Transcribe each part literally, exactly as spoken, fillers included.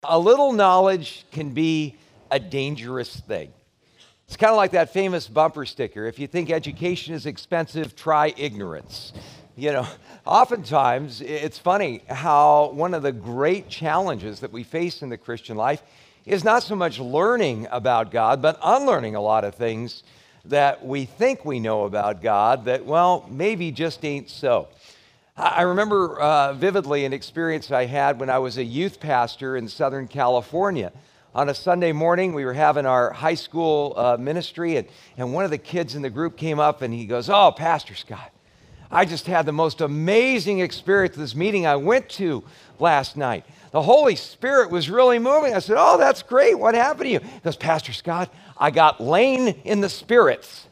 A little knowledge can be a dangerous thing. It's kind of like that famous bumper sticker. If you think education is expensive, try ignorance. You know, oftentimes it's funny how one of the great challenges that we face in the Christian life is not so much learning about God, but unlearning a lot of things that we think we know about God that, well, maybe just ain't so. I remember uh, vividly an experience I had when I was a youth pastor in Southern California. On a Sunday morning, we were having our high school uh, ministry, and, and one of the kids in the group came up and he goes, "Oh, Pastor Scott, I just had the most amazing experience at this meeting I went to last night. The Holy Spirit was really moving." I said, "Oh, that's great. What happened to you?" He goes, "Pastor Scott, I got lain in the spirits."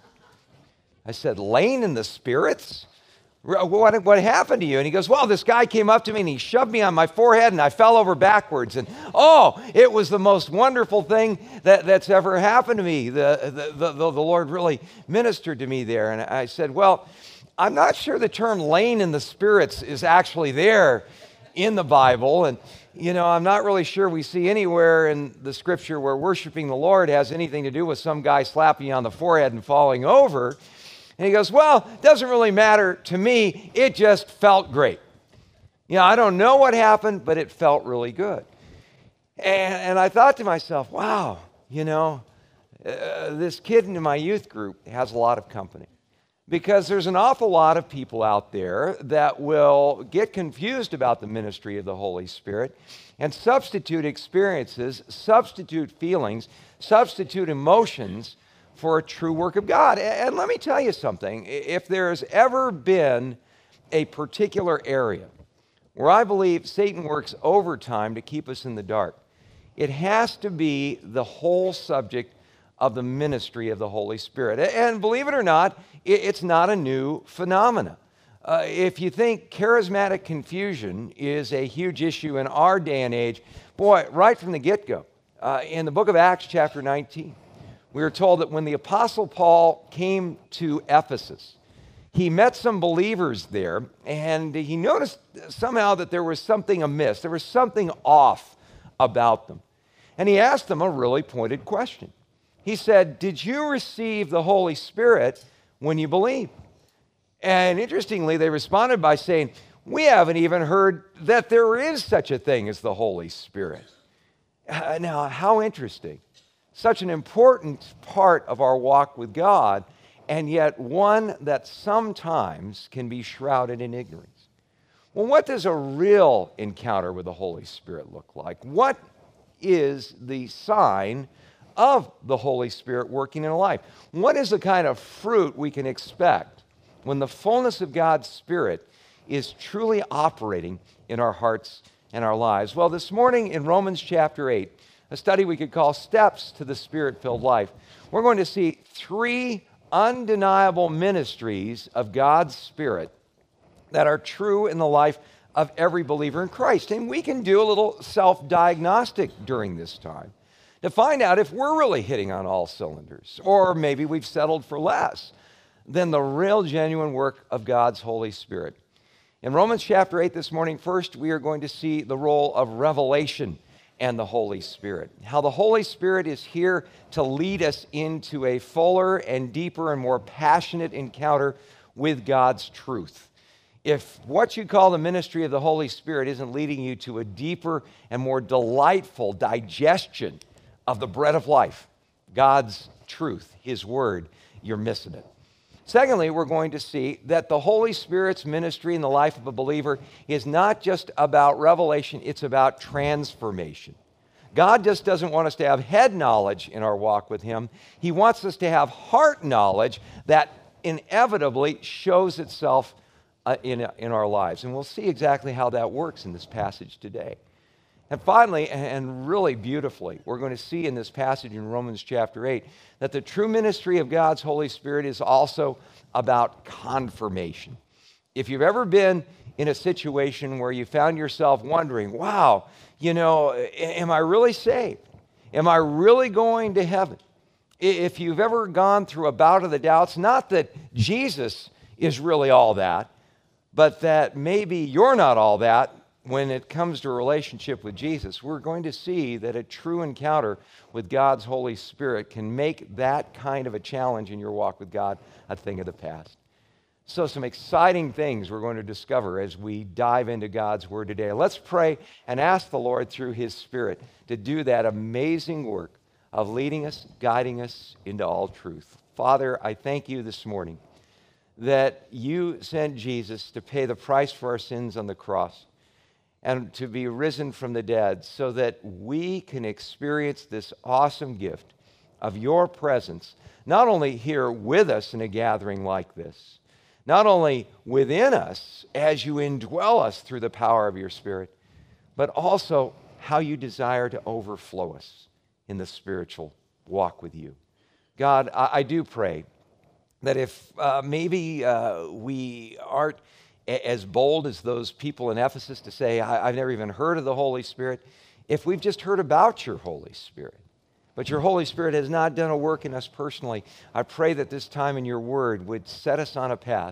I said, "Lain in the spirits? What, what happened to you?" And he goes, "Well, this guy came up to me and he shoved me on my forehead and I fell over backwards. And oh, it was the most wonderful thing that, that's ever happened to me. The, the, the, the Lord really ministered to me there." And I said, "Well, I'm not sure the term laying in the spirits is actually there in the Bible. And, you know, I'm not really sure we see anywhere in the scripture where worshiping the Lord has anything to do with some guy slapping you on the forehead and falling over." And he goes, "Well, it doesn't really matter to me. It just felt great. You know, I don't know what happened, but it felt really good." And, and I thought to myself, wow, you know, uh, this kid in my youth group has a lot of company. Because there's an awful lot of people out there that will get confused about the ministry of the Holy Spirit and substitute experiences, substitute feelings, substitute emotions for a true work of God. And let me tell you something. If there's ever been a particular area where I believe Satan works overtime to keep us in the dark, it has to be the whole subject of the ministry of the Holy Spirit. And believe it or not, it's not a new phenomenon. Uh, if you think charismatic confusion is a huge issue in our day and age, boy, right from the get-go, uh, in the book of Acts chapter nineteen, we are told that when the Apostle Paul came to Ephesus, he met some believers there, and he noticed somehow that there was something amiss. There was something off about them. And he asked them a really pointed question. He said, "Did you receive the Holy Spirit when you believed?" And interestingly, they responded by saying, "We haven't even heard that there is such a thing as the Holy Spirit." Uh, now, how interesting. Such an important part of our walk with God, and yet one that sometimes can be shrouded in ignorance. Well, what does a real encounter with the Holy Spirit look like? What is the sign of the Holy Spirit working in a life? What is the kind of fruit we can expect when the fullness of God's Spirit is truly operating in our hearts and our lives? Well, this morning in Romans chapter eight, a study we could call Steps to the Spirit-Filled Life, we're going to see three undeniable ministries of God's Spirit that are true in the life of every believer in Christ. And we can do a little self-diagnostic during this time to find out if we're really hitting on all cylinders, or maybe we've settled for less than the real genuine work of God's Holy Spirit. In Romans chapter eight this morning, first we are going to see the role of revelation and the Holy Spirit. How the Holy Spirit is here to lead us into a fuller and deeper and more passionate encounter with God's truth. If what you call the ministry of the Holy Spirit isn't leading you to a deeper and more delightful digestion of the bread of life, God's truth, His Word, you're missing it. Secondly, we're going to see that the Holy Spirit's ministry in the life of a believer is not just about revelation, it's about transformation. God just doesn't want us to have head knowledge in our walk with Him. He wants us to have heart knowledge that inevitably shows itself uh, in, in our lives. And we'll see exactly how that works in this passage today. And finally, and really beautifully, we're going to see in this passage in Romans chapter eight that the true ministry of God's Holy Spirit is also about confirmation. If you've ever been in a situation where you found yourself wondering, wow, you know, am I really saved? Am I really going to heaven? If you've ever gone through a bout of the doubts, not that Jesus is really all that, but that maybe you're not all that, when it comes to a relationship with Jesus, we're going to see that a true encounter with God's Holy Spirit can make that kind of a challenge in your walk with God a thing of the past. So some exciting things we're going to discover as we dive into God's Word today. Let's pray and ask the Lord through His Spirit to do that amazing work of leading us, guiding us into all truth. Father, I thank you this morning that you sent Jesus to pay the price for our sins on the cross and to be risen from the dead so that we can experience this awesome gift of your presence, not only here with us in a gathering like this, not only within us as you indwell us through the power of your Spirit, but also how you desire to overflow us in the spiritual walk with you. God, I, I do pray that if uh, maybe uh, we aren't a- as bold as those people in Ephesus to say, I- I've never even heard of the Holy Spirit, if we've just heard about your Holy Spirit, but your Holy Spirit has not done a work in us personally, I pray that this time in your word would set us on a path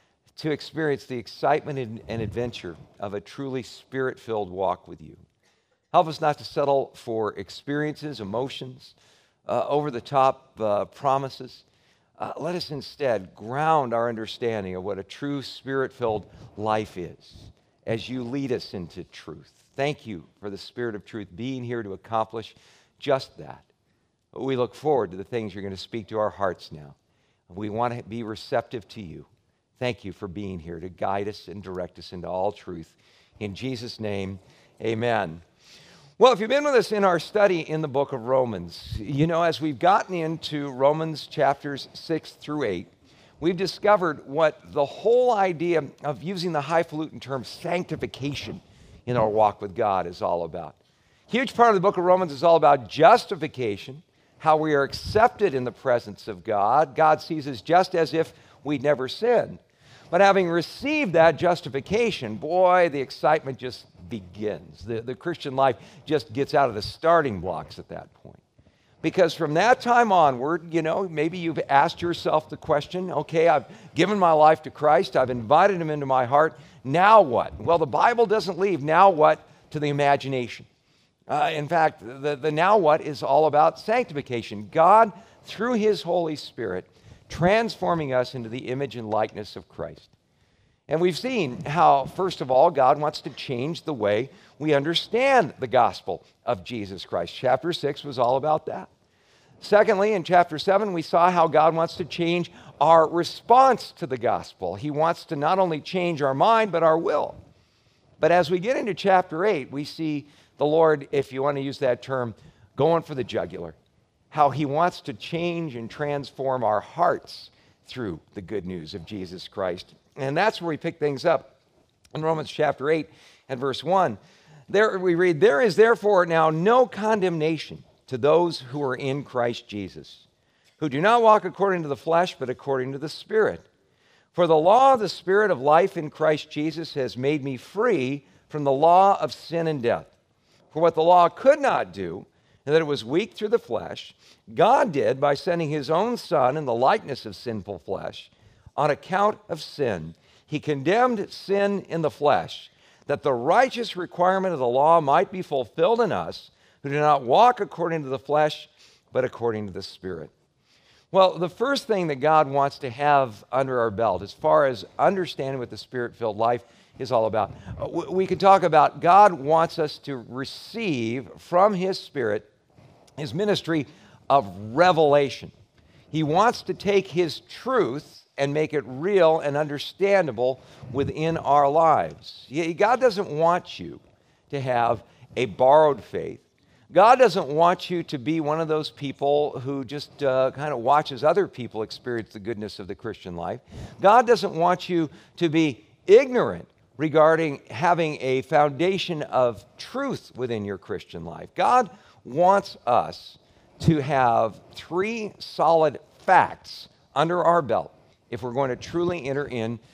to experience the excitement and, and adventure of a truly Spirit-filled walk with you. Help us not to settle for experiences, emotions, uh, over-the-top uh, promises. Uh, let us instead ground our understanding of what a true Spirit-filled life is as you lead us into truth. Thank you for the Spirit of truth being here to accomplish just that. We look forward to the things you're going to speak to our hearts now. We want to be receptive to you. Thank you for being here to guide us and direct us into all truth. In Jesus' name, amen. Well, if you've been with us in our study in the book of Romans, you know, as we've gotten into Romans chapters six through eight, we've discovered what the whole idea of using the highfalutin term sanctification in our walk with God is all about. Huge part of the book of Romans is all about justification, how we are accepted in the presence of God. God sees us just as if we'd never sinned. But having received that justification, boy, the excitement just begins. The, the Christian life just gets out of the starting blocks at that point. Because from that time onward, you know, maybe you've asked yourself the question, okay, I've given my life to Christ, I've invited him into my heart, now what? Well, the Bible doesn't leave now what to the imagination. Uh, in fact, the, the now what is all about sanctification. God, through his Holy Spirit, transforming us into the image and likeness of Christ. And we've seen how, first of all, God wants to change the way we understand the gospel of Jesus Christ. Chapter six was all about that. Secondly, in chapter seven, we saw how God wants to change our response to the gospel. He wants to not only change our mind, but our will. But as we get into chapter eight, we see the Lord, if you want to use that term, going for the jugular. How he wants to change and transform our hearts through the good news of Jesus Christ. And that's where we pick things up in Romans chapter eight and verse one. There we read, "There is therefore now no condemnation to those who are in Christ Jesus, who do not walk according to the flesh, but according to the Spirit. For the law of the Spirit of life in Christ Jesus has made me free from the law of sin and death. For what the law could not do, and that it was weak through the flesh, God did by sending his own Son in the likeness of sinful flesh. On account of sin, he condemned sin in the flesh, that the righteous requirement of the law might be fulfilled in us, who do not walk according to the flesh, but according to the Spirit." Well, the first thing that God wants to have under our belt, as far as understanding what the Spirit-filled life is all about, we could talk about God wants us to receive from his Spirit his ministry of revelation. He wants to take his truth and make it real and understandable within our lives. God doesn't want you to have a borrowed faith. God doesn't want you to be one of those people who just uh, kind of watches other people experience the goodness of the Christian life. God doesn't want you to be ignorant regarding having a foundation of truth within your Christian life. God wants us to have three solid facts under our belt if we're going to truly enter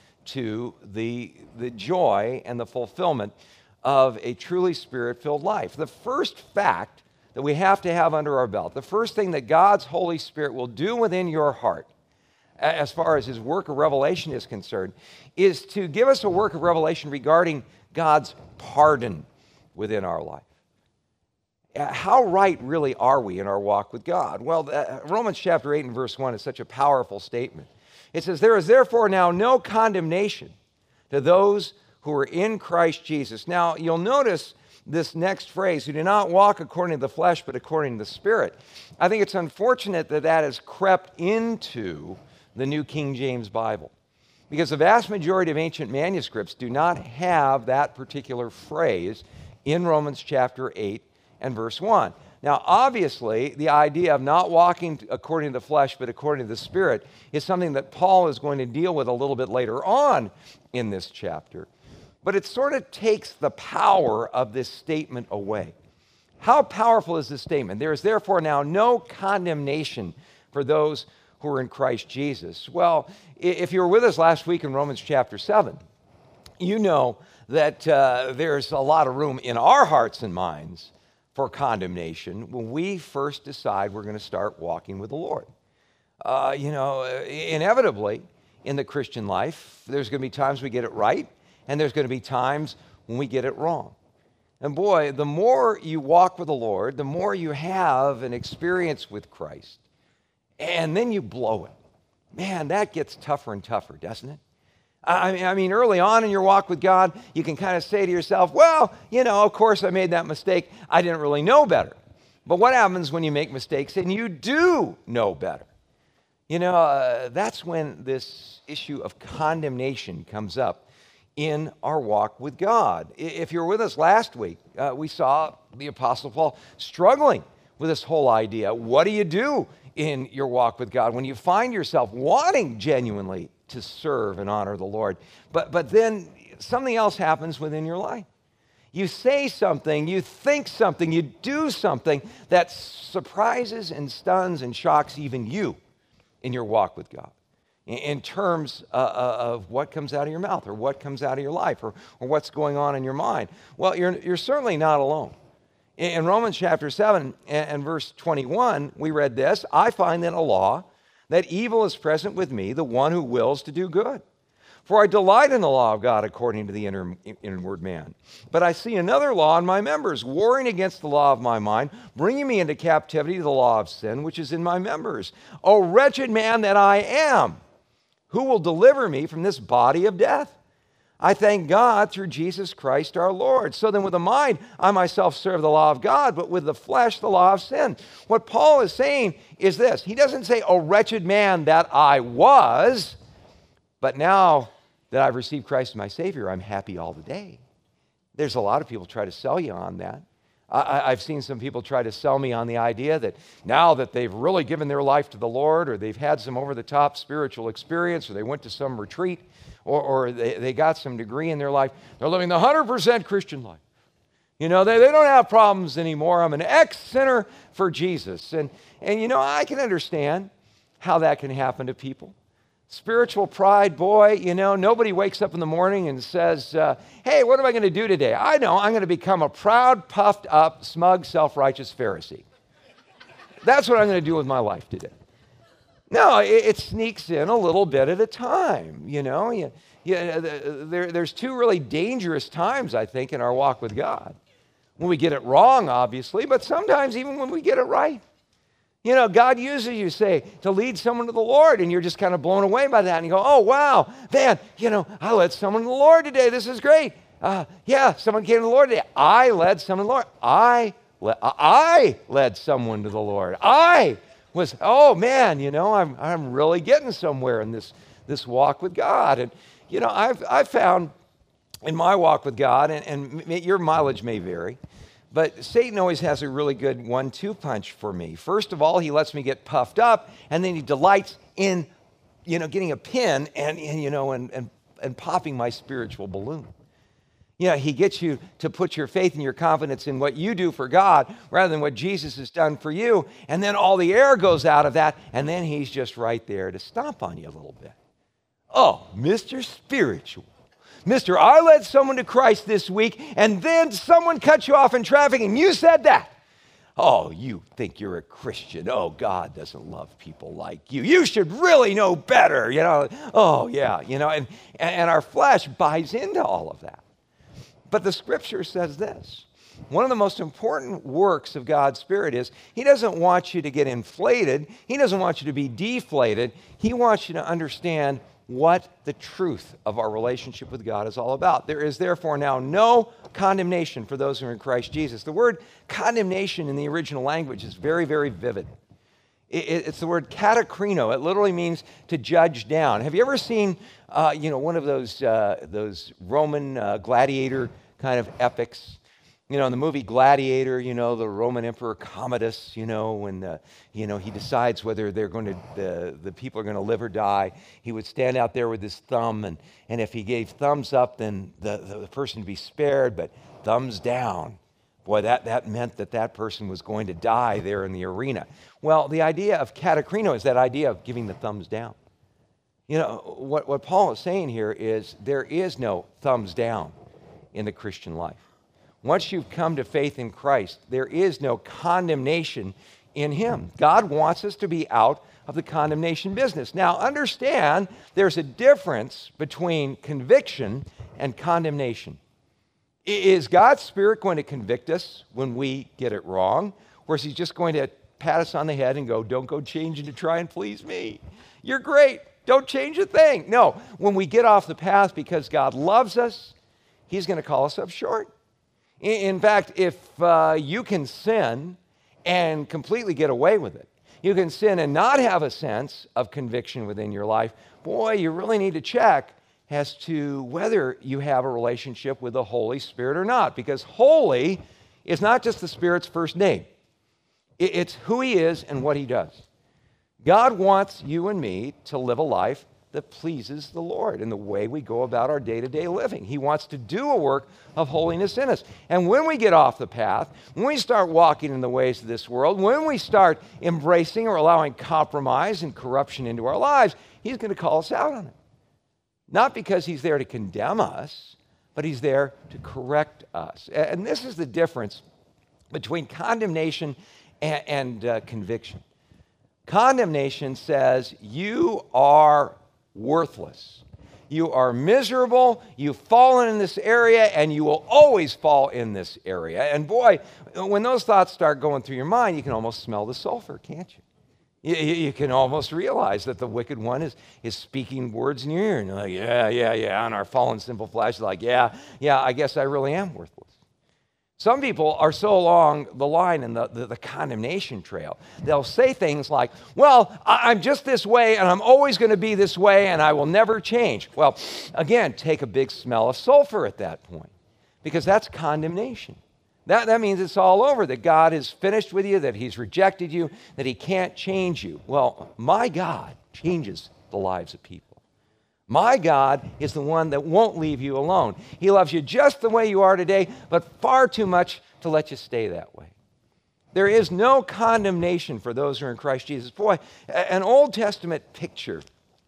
into the, the joy and the fulfillment of a truly Spirit-filled life. The first fact that we have to have under our belt, the first thing that God's Holy Spirit will do within your heart, as far as his work of revelation is concerned, is to give us a work of revelation regarding God's pardon within our life. Uh, How right really are we in our walk with God? Well, uh, Romans chapter eight and verse one is such a powerful statement. It says, there is therefore now no condemnation to those who are in Christ Jesus. Now, you'll notice this next phrase, who do not walk according to the flesh, but according to the Spirit. I think it's unfortunate that that has crept into the New King James Bible, because the vast majority of ancient manuscripts do not have that particular phrase in Romans chapter eight and verse one. Now, obviously, the idea of not walking according to the flesh, but according to the Spirit is something that Paul is going to deal with a little bit later on in this chapter. But it sort of takes the power of this statement away. How powerful is this statement? There is therefore now no condemnation for those who are in Christ Jesus. Well, if you were with us last week in Romans chapter seven, you know that uh, there's a lot of room in our hearts and minds for condemnation when we first decide we're going to start walking with the Lord. Uh, you know, inevitably in the Christian life, there's going to be times we get it right, and there's going to be times when we get it wrong. And boy, the more you walk with the Lord, the more you have an experience with Christ, and then you blow it. Man, that gets tougher and tougher, doesn't it? I mean, I mean, early on in your walk with God, you can kind of say to yourself, well, you know, of course I made that mistake. I didn't really know better. But what happens when you make mistakes and you do know better? You know, uh, that's when this issue of condemnation comes up in our walk with God. If you were with us last week, uh, we saw the Apostle Paul struggling with this whole idea. What do you do in your walk with God when you find yourself wanting genuinely to serve and honor the Lord, but but then something else happens within your life? You say something, you think something, you do something that surprises and stuns and shocks even you in your walk with God, in terms uh, of what comes out of your mouth or what comes out of your life or, or what's going on in your mind. Well, you're, you're certainly not alone. In Romans chapter seven and verse twenty-one, we read this, I find in a law that evil is present with me, the one who wills to do good. For I delight in the law of God according to the inner, inward man. But I see another law in my members, warring against the law of my mind, bringing me into captivity to the law of sin, which is in my members. O wretched man that I am, who will deliver me from this body of death? I thank God through Jesus Christ our Lord. So then with the mind, I myself serve the law of God, but with the flesh, the law of sin. What Paul is saying is this. He doesn't say, oh, wretched man that I was, but now that I've received Christ as my Savior, I'm happy all the day. There's a lot of people try to sell you on that. I, I've seen some people try to sell me on the idea that now that they've really given their life to the Lord, or they've had some over-the-top spiritual experience, or they went to some retreat, or, or they, they got some degree in their life, they're living the one hundred percent Christian life. You know, they, they don't have problems anymore. I'm an ex-sinner for Jesus. And, and, you know, I can understand how that can happen to people. Spiritual pride, boy, you know, nobody wakes up in the morning and says, uh, hey, what am I going to do today? I know I'm going to become a proud, puffed up, smug, self-righteous Pharisee. That's what I'm going to do with my life today. No, it, it sneaks in a little bit at a time, you know. You, you, there, there's two really dangerous times, I think, in our walk with God. When we get it wrong, obviously, but sometimes even when we get it right. You know, God uses you, say, to lead someone to the Lord, and you're just kind of blown away by that. And you go, oh, wow, man, you know, I led someone to the Lord today. This is great. Uh, yeah, someone came to the Lord today. I led someone to the Lord. I, le- I led someone to the Lord. I was, oh, man, you know, I'm, I'm really getting somewhere in this, this walk with God. And, you know, I've, I've found in my walk with God, and, and your mileage may vary, but Satan always has a really good one two punch for me. First of all, he lets me get puffed up, and then he delights in, you know, getting a pin and, and you know, and, and, and popping my spiritual balloon. You know, he gets you to put your faith and your confidence in what you do for God rather than what Jesus has done for you, and then all the air goes out of that, and then he's just right there to stomp on you a little bit. Oh, Mister Spiritual. Mister I led someone to Christ this week, and then someone cut you off in traffic, and you said that. Oh, you think you're a Christian. Oh, God doesn't love people like you. You should really know better, you know. Oh, yeah, you know, and, and our flesh buys into all of that. But the scripture says this. One of the most important works of God's Spirit is He doesn't want you to get inflated. He doesn't want you to be deflated. He wants you to understand what the truth of our relationship with God is all about. There is therefore now no condemnation for those who are in Christ Jesus. The word condemnation in the original language is very, very vivid. It's the word katakrino. It literally means to judge down. Have you ever seen, uh, you know, one of those uh, those Roman uh, gladiator kind of epics? You know, in the movie Gladiator, you know, the Roman Emperor Commodus, you know, when, uh, you know, he decides whether they're going to, the, the people are going to live or die, he would stand out there with his thumb, and, and if he gave thumbs up, then the, the, the person would be spared, but thumbs down, boy, that, that meant that that person was going to die there in the arena. Well, the idea of katakrino is that idea of giving the thumbs down. You know, what, what Paul is saying here is there is no thumbs down in the Christian life. Once you've come to faith in Christ, there is no condemnation in Him. God wants us to be out of the condemnation business. Now, understand there's a difference between conviction and condemnation. Is God's Spirit going to convict us when we get it wrong? Or is He just going to pat us on the head and go, don't go changing to try and please me? You're great. Don't change a thing. No, when we get off the path because God loves us, He's going to call us up short. In fact, if uh, you can sin and completely get away with it, you can sin and not have a sense of conviction within your life, boy, you really need to check as to whether you have a relationship with the Holy Spirit or not. Because holy is not just the Spirit's first name. It's who He is and what He does. God wants you and me to live a life that pleases the Lord in the way we go about our day-to-day living. He wants to do a work of holiness in us. And when we get off the path, when we start walking in the ways of this world, when we start embracing or allowing compromise and corruption into our lives, He's going to call us out on it. Not because He's there to condemn us, but He's there to correct us. And this is the difference between condemnation and, and uh, conviction. Condemnation says you are worthless. You are miserable. You've fallen in this area, and you will always fall in this area. And boy, when those thoughts start going through your mind, you can almost smell the sulfur, can't you? You, you can almost realize that the wicked one is, is speaking words in your ear. And you're like, yeah, yeah, yeah. And our fallen simple flesh is like, yeah, yeah, I guess I really am worthless. Some people are so along the line in the, the, the condemnation trail. They'll say things like, well, I, I'm just this way, and I'm always going to be this way, and I will never change. Well, again, take a big smell of sulfur at that point, because that's condemnation. That, that means it's all over, that God is finished with you, that He's rejected you, that He can't change you. Well, my God changes the lives of people. My God is the one that won't leave you alone. He loves you just the way you are today, but far too much to let you stay that way. There is no condemnation for those who are in Christ Jesus. Boy, an Old Testament picture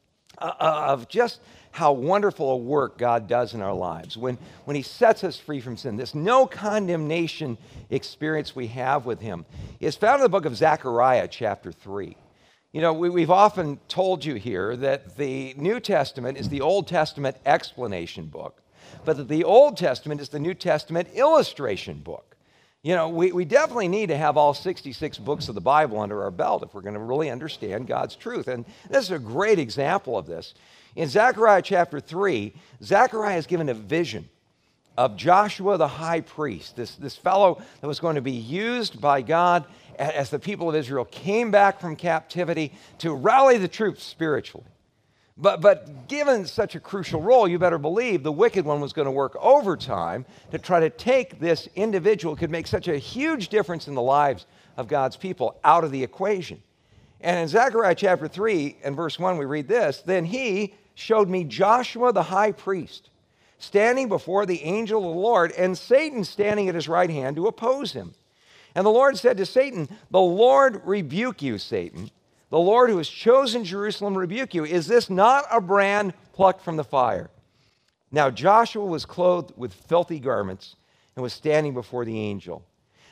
of just how wonderful a work God does in our lives when, when He sets us free from sin. This no condemnation experience we have with Him is found in the book of Zechariah, chapter three. You know, we, we've often told you here that the New Testament is the Old Testament explanation book, but that the Old Testament is the New Testament illustration book. You know, we, we definitely need to have all sixty-six books of the Bible under our belt if we're going to really understand God's truth. And this is a great example of this. In Zechariah chapter three, Zechariah is given a vision of Joshua the high priest, this, this fellow that was going to be used by God as the people of Israel came back from captivity to rally the troops spiritually. But, but given such a crucial role, you better believe the wicked one was going to work overtime to try to take this individual who could make such a huge difference in the lives of God's people out of the equation. And in Zechariah chapter three and verse one, we read this, "Then He showed me Joshua the high priest, standing before the angel of the Lord, and Satan standing at his right hand to oppose him. And the Lord said to Satan, 'The Lord rebuke you, Satan. The Lord who has chosen Jerusalem rebuke you. Is this not a brand plucked from the fire?' Now Joshua was clothed with filthy garments and was standing before the angel.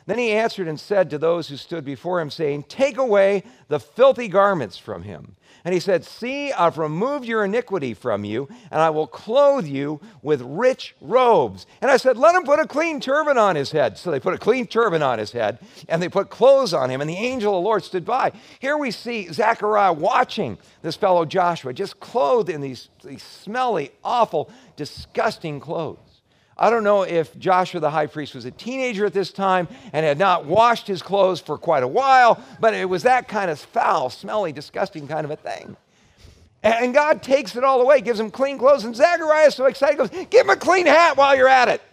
Then he answered and said to those who stood before him, saying, take away the filthy garments from him. And he said, see, I've removed your iniquity from you, and I will clothe you with rich robes. And I said, let him put a clean turban on his head. So they put a clean turban on his head, and they put clothes on him, and the angel of the Lord stood by. Here we see Zechariah watching this fellow Joshua, just clothed in these, these smelly, awful, disgusting clothes. I don't know if Joshua the high priest was a teenager at this time and had not washed his clothes for quite a while, but it was that kind of foul, smelly, disgusting kind of a thing. And God takes it all away, gives him clean clothes, and Zechariah is so excited, goes, give him a clean hat while you're at it.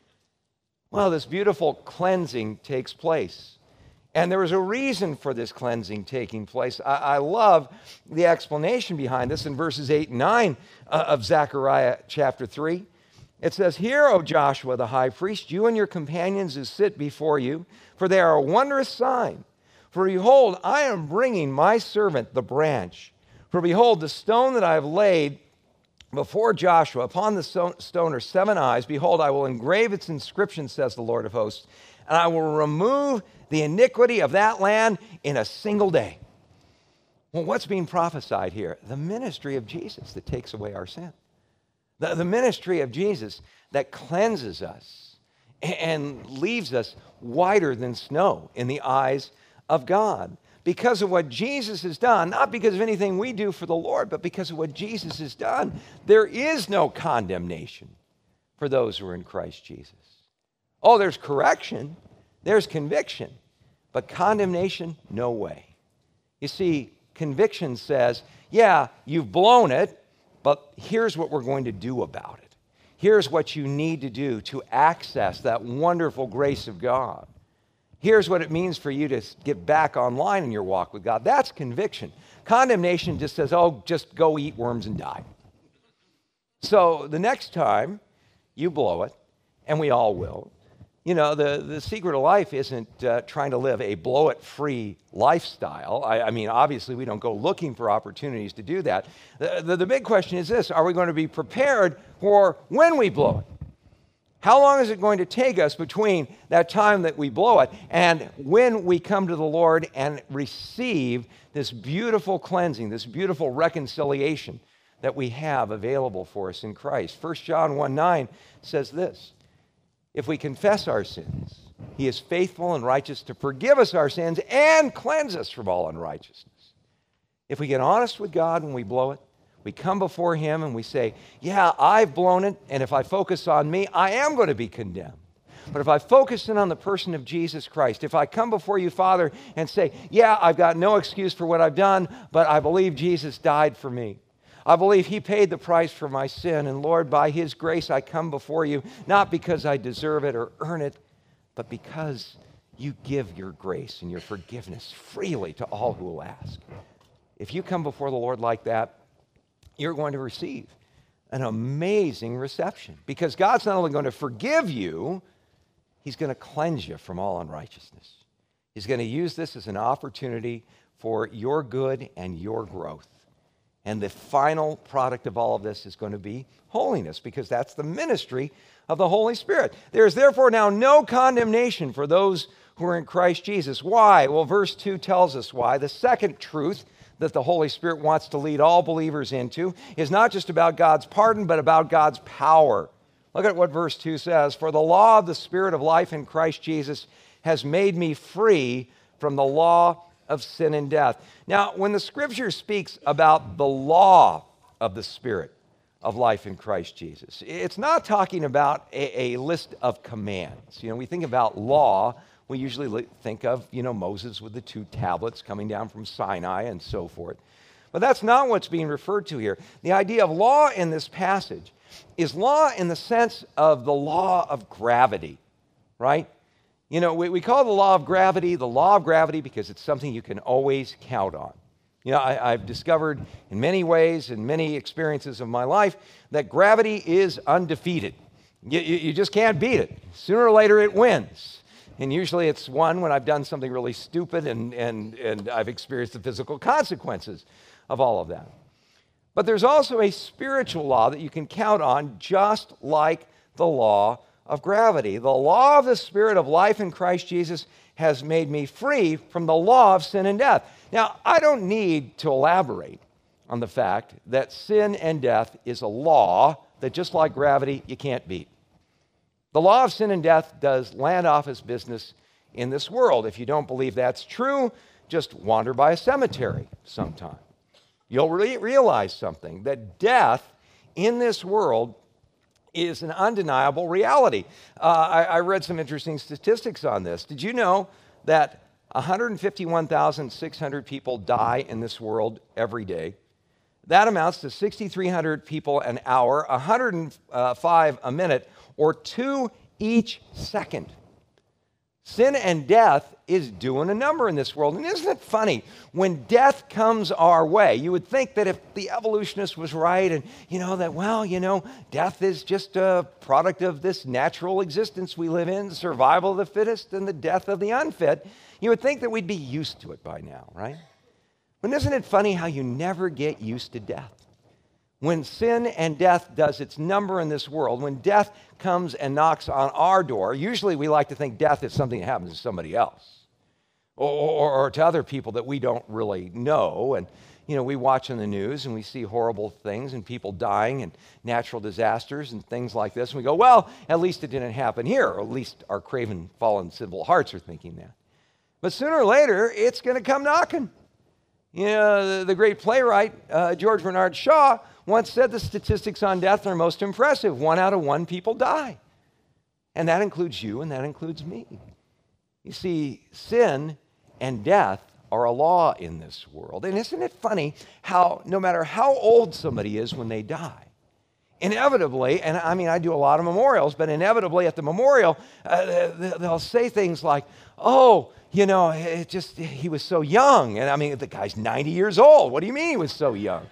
Well, this beautiful cleansing takes place. And there was a reason for this cleansing taking place. I, I love the explanation behind this in verses eight and nine uh, of Zechariah chapter three. It says, hear, O Joshua the high priest, you and your companions who sit before you, for they are a wondrous sign. For behold, I am bringing my servant, the branch. For behold, the stone that I have laid before Joshua, upon the stone are seven eyes. Behold, I will engrave its inscription, says the Lord of hosts, and I will remove the iniquity of that land in a single day. Well, what's being prophesied here? The ministry of Jesus that takes away our sin. The, the ministry of Jesus that cleanses us and leaves us whiter than snow in the eyes of God. Because of what Jesus has done, not because of anything we do for the Lord, but because of what Jesus has done, there is no condemnation for those who are in Christ Jesus. Oh, there's correction, there's conviction, but condemnation, no way. You see, conviction says, yeah, you've blown it, but here's what we're going to do about it. Here's what you need to do to access that wonderful grace of God. Here's what it means for you to get back online in your walk with God. That's conviction. Condemnation just says, oh, just go eat worms and die. So the next time you blow it, and we all will, you know, the, the secret of life isn't uh, trying to live a blow-it-free lifestyle. I, I mean, obviously, we don't go looking for opportunities to do that. The, the, the big question is this: are we going to be prepared for when we blow it? How long is it going to take us between that time that we blow it and when we come to the Lord and receive this beautiful cleansing, this beautiful reconciliation that we have available for us in Christ? First John one nine says this: if we confess our sins, he is faithful and righteous to forgive us our sins and cleanse us from all unrighteousness. If we get honest with God when we blow it, we come before him and we say, yeah, I've blown it, and if I focus on me, I am going to be condemned. But if I focus in on the person of Jesus Christ, if I come before you, Father, and say, yeah, I've got no excuse for what I've done, but I believe Jesus died for me. I believe he paid the price for my sin, and Lord, by his grace I come before you, not because I deserve it or earn it, but because you give your grace and your forgiveness freely to all who will ask. If you come before the Lord like that, you're going to receive an amazing reception, because God's not only going to forgive you, he's going to cleanse you from all unrighteousness. He's going to use this as an opportunity for your good and your growth. And the final product of all of this is going to be holiness, because that's the ministry of the Holy Spirit. There is therefore now no condemnation for those who are in Christ Jesus. Why? Well, verse two tells us why. The second truth that the Holy Spirit wants to lead all believers into is not just about God's pardon, but about God's power. Look at what verse two says: for the law of the Spirit of life in Christ Jesus has made me free from the law of sin and death. Now, when the scripture speaks about the law of the Spirit of life in Christ Jesus, it's not talking about a, a list of commands. You know, we think about law, we usually think of, you know, Moses with the two tablets coming down from Sinai and so forth. But that's not what's being referred to here. The idea of law in this passage is law in the sense of the law of gravity, right? You know, we, we call the law of gravity the law of gravity because it's something you can always count on. You know, I, I've discovered in many ways, in many experiences of my life, that gravity is undefeated. You, you, you just can't beat it. Sooner or later it wins. And usually it's won when I've done something really stupid and, and, and I've experienced the physical consequences of all of that. But there's also a spiritual law that you can count on, just like the law of gravity. The law of the Spirit of life in Christ Jesus has made me free from the law of sin and death. Now, I don't need to elaborate on the fact that sin and death is a law that, just like gravity, you can't beat. The law of sin and death does land office business in this world. If you don't believe that's true, just wander by a cemetery sometime. You'll re- realize something, that death in this world is an undeniable reality. Uh, I, I read some interesting statistics on this. Did you know that one hundred fifty-one thousand six hundred people die in this world every day? That amounts to six thousand three hundred people an hour, one hundred five a minute, or two each second. Sin and death is doing a number in this world. And isn't it funny? When death comes our way, you would think that if the evolutionist was right and, you know, that, well, you know, death is just a product of this natural existence we live in, the survival of the fittest and the death of the unfit, you would think that we'd be used to it by now, right? But isn't it funny how you never get used to death? When sin and death does its number in this world, when death comes and knocks on our door, usually we like to think death is something that happens to somebody else or, or, or to other people that we don't really know. And, you know, we watch on the news and we see horrible things and people dying and natural disasters and things like this. And we go, well, at least it didn't happen here. Or at least our craven, fallen, sinful hearts are thinking that. But sooner or later, it's going to come knocking. You know, the, the great playwright, uh, George Bernard Shaw, once said the statistics on death are most impressive. One out of one people die. And that includes you and that includes me. You see, sin and death are a law in this world. And isn't it funny how no matter how old somebody is when they die, inevitably, and I mean, I do a lot of memorials, but inevitably at the memorial, uh, they'll say things like, oh, you know, it just, he was so young. And I mean, the guy's ninety years old. What do you mean he was so young?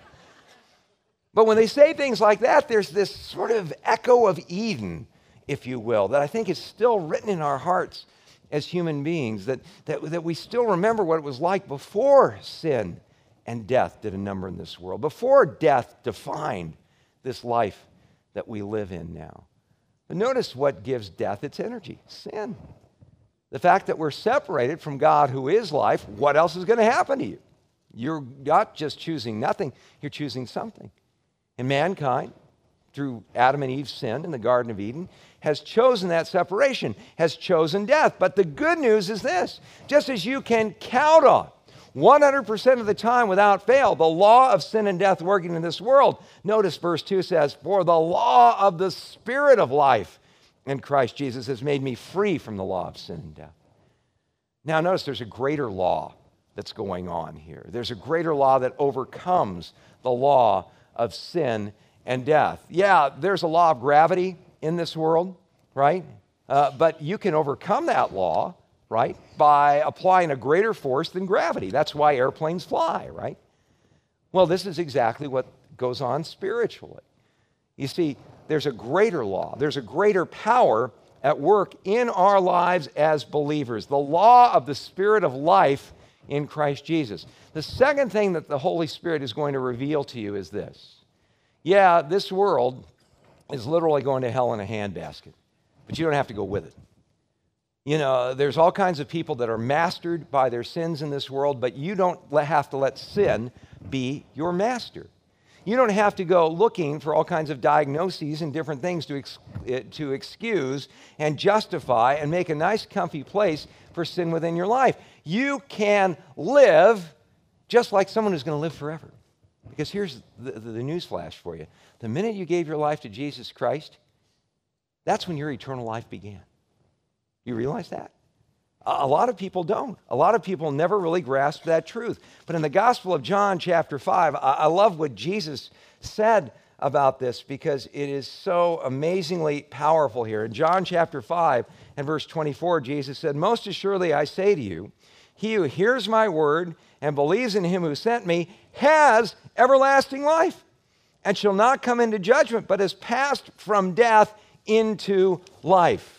But when they say things like that, there's this sort of echo of Eden, if you will, that I think is still written in our hearts as human beings, that, that, that we still remember what it was like before sin and death did a number in this world, before death defined this life that we live in now. But notice what gives death its energy: sin. The fact that we're separated from God who is life. What else is going to happen to you? You're not just choosing nothing, you're choosing something. And mankind, through Adam and Eve's sin in the Garden of Eden, has chosen that separation, has chosen death. But the good news is this: just as you can count on one hundred percent of the time without fail the law of sin and death working in this world, notice verse two says, for the law of the Spirit of life in Christ Jesus has made me free from the law of sin and death. Now notice there's a greater law that's going on here. There's a greater law that overcomes the law of sin and death. Yeah, there's a law of gravity in this world, right? Uh, but you can overcome that law, right, by applying a greater force than gravity. That's why airplanes fly, right? Well, this is exactly what goes on spiritually. You see, there's a greater law. There's a greater power at work in our lives as believers. The law of the Spirit of life in Christ Jesus. The second thing that the Holy Spirit is going to reveal to you is this. Yeah, this world is literally going to hell in a handbasket, but you don't have to go with it. You know, there's all kinds of people that are mastered by their sins in this world, but you don't have to let sin be your master. You don't have to go looking for all kinds of diagnoses and different things to, ex- to excuse and justify and make a nice, comfy place for sin within your life. You can live just like someone who's going to live forever. Because here's the, the, the news flash for you. The minute you gave your life to Jesus Christ, that's when your eternal life began. You realize that? A lot of people don't. A lot of people never really grasp that truth. But in the Gospel of John, chapter five, I love what Jesus said about this because it is so amazingly powerful here. In John chapter five and verse twenty-four, Jesus said, most assuredly I say to you, he who hears my word and believes in him who sent me has everlasting life and shall not come into judgment, but has passed from death into life.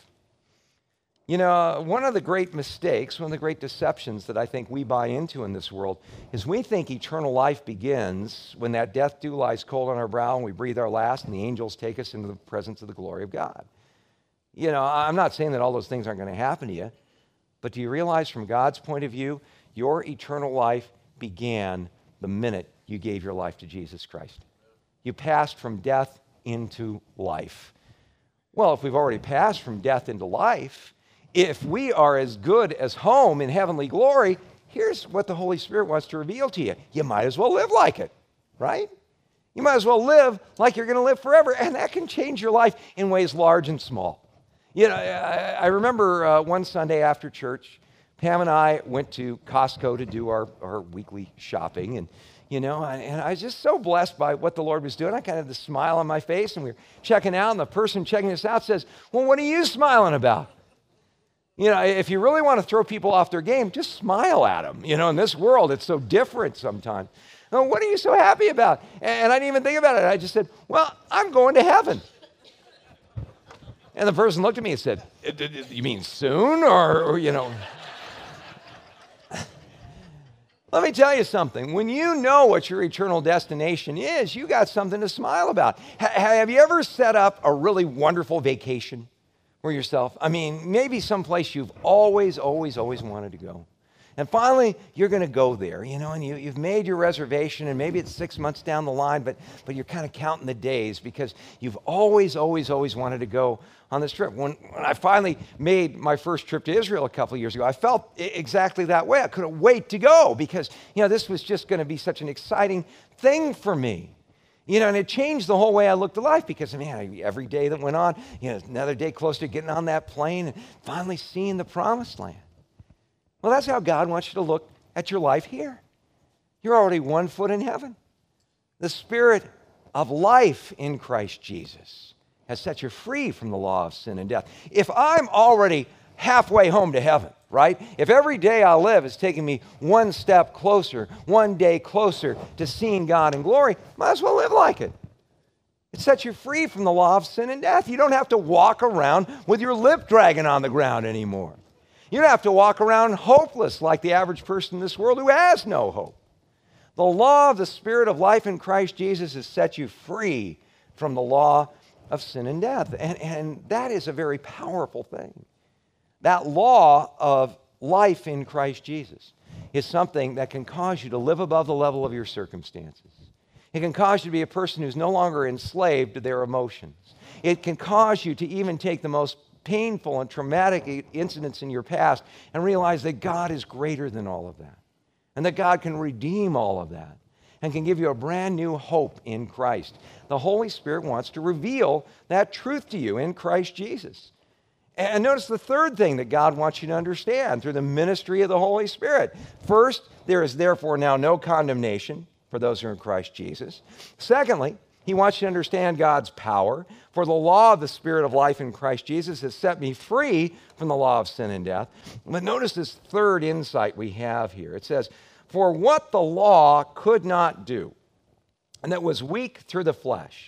You know, one of the great mistakes, one of the great deceptions that I think we buy into in this world is we think eternal life begins when that death dew lies cold on our brow and we breathe our last and the angels take us into the presence of the glory of God. You know, I'm not saying that all those things aren't going to happen to you, but do you realize from God's point of view, your eternal life began the minute you gave your life to Jesus Christ? You passed from death into life. Well, if we've already passed from death into life, if we are as good as home in heavenly glory, here's what the Holy Spirit wants to reveal to you. You might as well live like it, right? You might as well live like you're going to live forever, and that can change your life in ways large and small. You know, I, I remember uh, one Sunday after church, Pam and I went to Costco to do our, our weekly shopping, and you know, and I was just so blessed by what the Lord was doing. I kind of had the smile on my face, and we were checking out, and the person checking us out says, well, what are you smiling about? You know, if you really want to throw people off their game, just smile at them. You know, in this world, it's so different sometimes. Oh, what are you so happy about? And I didn't even think about it. I just said, well, I'm going to heaven. And the person looked at me and said, you mean soon? Or, or you know... Let me tell you something. When you know what your eternal destination is, you got something to smile about. H- have you ever set up a really wonderful vacation for yourself? I mean, maybe someplace you've always, always, always wanted to go. And finally, you're going to go there, you know, and you, you've made your reservation, and maybe it's six months down the line, but, but you're kind of counting the days because you've always, always, always wanted to go on this trip. When, when I finally made my first trip to Israel a couple of years ago, I felt I- exactly that way. I couldn't wait to go because, you know, this was just going to be such an exciting thing for me. You know, and it changed the whole way I looked at life because, man, every day that went on, you know, another day closer to getting on that plane and finally seeing the promised land. Well, that's how God wants you to look at your life here. You're already one foot in heaven. The Spirit of life in Christ Jesus has set you free from the law of sin and death. If I'm already halfway home to heaven, right? If every day I live is taking me one step closer, one day closer to seeing God in glory, might as well live like it. It sets you free from the law of sin and death. You don't have to walk around with your lip dragging on the ground anymore. You don't have to walk around hopeless like the average person in this world who has no hope. The law of the Spirit of life in Christ Jesus has set you free from the law of sin and death. And, and that is a very powerful thing. That law of life in Christ Jesus is something that can cause you to live above the level of your circumstances. It can cause you to be a person who's no longer enslaved to their emotions. It can cause you to even take the most painful and traumatic incidents in your past and realize that God is greater than all of that and that God can redeem all of that and can give you a brand new hope in Christ. The Holy Spirit wants to reveal that truth to you in Christ Jesus. And notice the third thing that God wants you to understand through the ministry of the Holy Spirit. First, there is therefore now no condemnation for those who are in Christ Jesus. Secondly, He wants you to understand God's power. For the law of the Spirit of life in Christ Jesus has set me free from the law of sin and death. But notice this third insight we have here. It says, for what the law could not do, and that was weak through the flesh,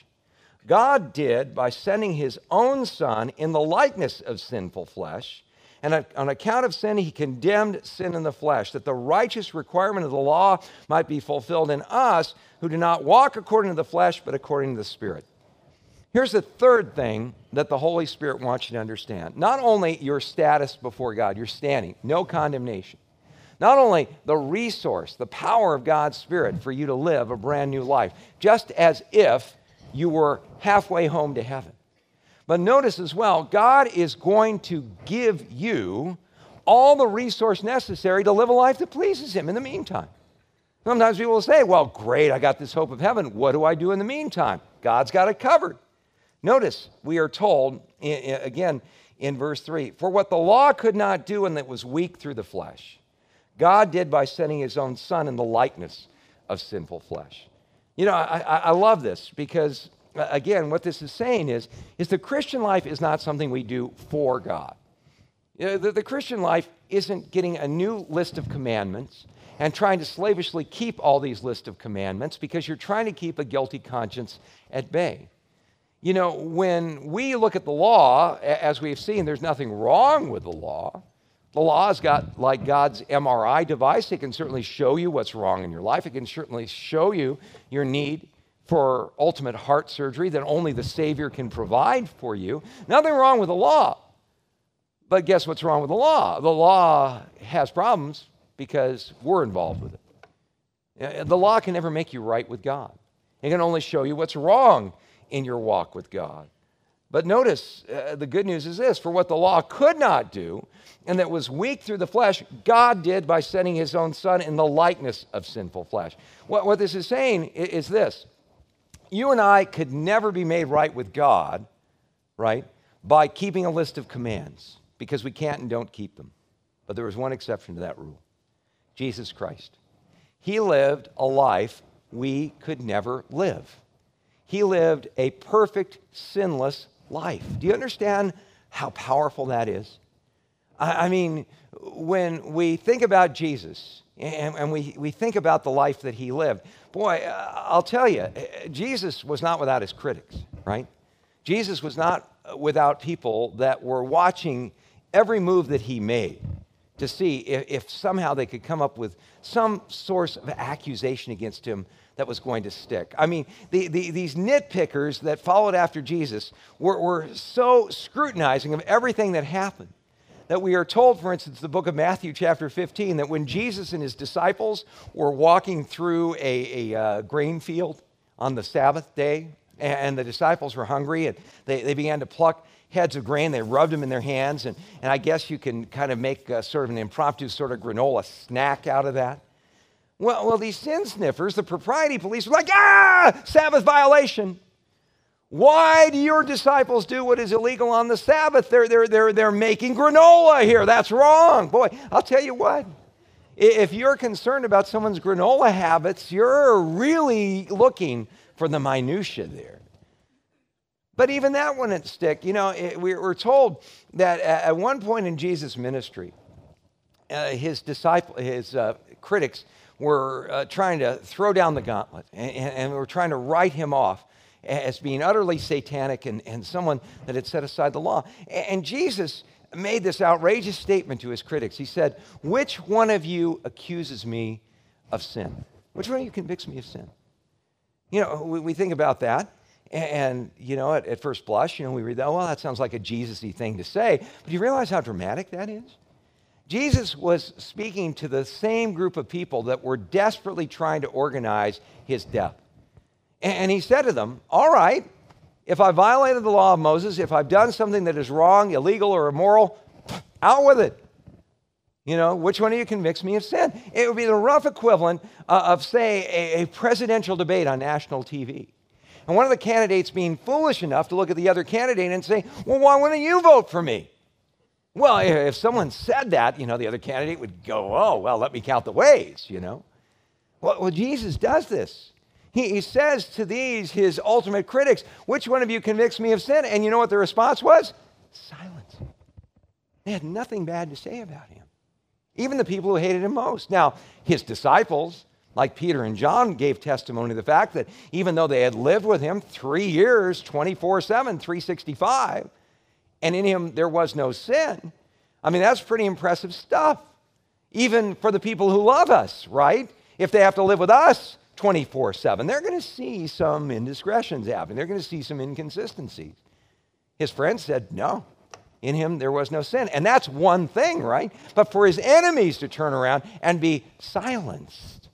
God did by sending His own Son in the likeness of sinful flesh. And on account of sin, He condemned sin in the flesh, that the righteous requirement of the law might be fulfilled in us who do not walk according to the flesh, but according to the Spirit. Here's the third thing that the Holy Spirit wants you to understand. Not only your status before God, your standing, no condemnation. Not only the resource, the power of God's Spirit for you to live a brand new life, just as if you were halfway home to heaven. But notice as well, God is going to give you all the resource necessary to live a life that pleases Him in the meantime. Sometimes people will say, well, great, I got this hope of heaven. What do I do in the meantime? God's got it covered. Notice we are told, again, in verse three, for what the law could not do and that was weak through the flesh, God did by sending His own Son in the likeness of sinful flesh. You know, I, I love this because, again, what this is saying is, is the Christian life is not something we do for God. You know, the, the Christian life isn't getting a new list of commandments and trying to slavishly keep all these lists of commandments because you're trying to keep a guilty conscience at bay. You know, when we look at the law, as we've seen, there's nothing wrong with the law. The law has got like God's M R I device. It can certainly show you what's wrong in your life. It can certainly show you your need for ultimate heart surgery that only the Savior can provide for you. Nothing wrong with the law. But guess what's wrong with the law? The law has problems because we're involved with it. The law can never make you right with God. It can only show you what's wrong in your walk with God. But notice, uh, the good news is this: for what the law could not do, and that was weak through the flesh, God did by sending his own Son in the likeness of sinful flesh. What, what this is saying is this: you and I could never be made right with God, right, by keeping a list of commands, because we can't and don't keep them. But there was one exception to that rule: Jesus Christ. He lived a life we could never live. He lived a perfect, sinless life. Do you understand how powerful that is? I, I mean, when we think about Jesus and, and we, we think about the life that he lived, boy, I'll tell you, Jesus was not without his critics, right? Jesus was not without people that were watching every move that he made to see if, if somehow they could come up with some source of accusation against him that was going to stick. I mean, the, the, these nitpickers that followed after Jesus were, were so scrutinizing of everything that happened that we are told, for instance, the book of Matthew chapter fifteen, that when Jesus and his disciples were walking through a, a uh, grain field on the Sabbath day, and the disciples were hungry, and they, they began to pluck heads of grain. They rubbed them in their hands, and, and I guess you can kind of make a, sort of an impromptu sort of granola snack out of that. Well, well, these sin sniffers, the propriety police, were like, ah, Sabbath violation. Why do your disciples do what is illegal on the Sabbath? They're, they're, they're, they're making granola here. That's wrong. Boy, I'll tell you what. If you're concerned about someone's granola habits, you're really looking for the minutia there. But even that wouldn't stick. You know, it, we're told that at one point in Jesus' ministry, uh, his disciple, his uh, critics were uh, trying to throw down the gauntlet, and, and were trying to write him off as being utterly satanic and, and someone that had set aside the law. And Jesus made this outrageous statement to his critics. He said, "Which one of you accuses me of sin? Which one of you convicts me of sin?" You know, we, we think about that. And, you know, at, at first blush, you know, we read that, well, that sounds like a Jesus-y thing to say. But you realize how dramatic that is? Jesus was speaking to the same group of people that were desperately trying to organize his death. And, and he said to them, all right, if I violated the law of Moses, if I've done something that is wrong, illegal, or immoral, out with it. You know, which one of you convicts me of sin? It would be the rough equivalent uh, of, say, a, a presidential debate on national T V. And one of the candidates being foolish enough to look at the other candidate and say, well, why wouldn't you vote for me? Well, if someone said that, you know, the other candidate would go, oh, well, let me count the ways, you know. Well, well Jesus does this. He, he says to these, his ultimate critics, which one of you convicts me of sin? And you know what the response was? Silence. They had nothing bad to say about him. Even the people who hated him most. Now, his disciples, like Peter and John, gave testimony to the fact that even though they had lived with him three years, twenty-four seven, three sixty-five, and in him there was no sin, I mean, that's pretty impressive stuff. Even for the people who love us, right? If they have to live with us twenty-four seven, they're going to see some indiscretions happen. They're going to see some inconsistencies. His friends said, no, in him there was no sin. And that's one thing, right? But for his enemies to turn around and be silenced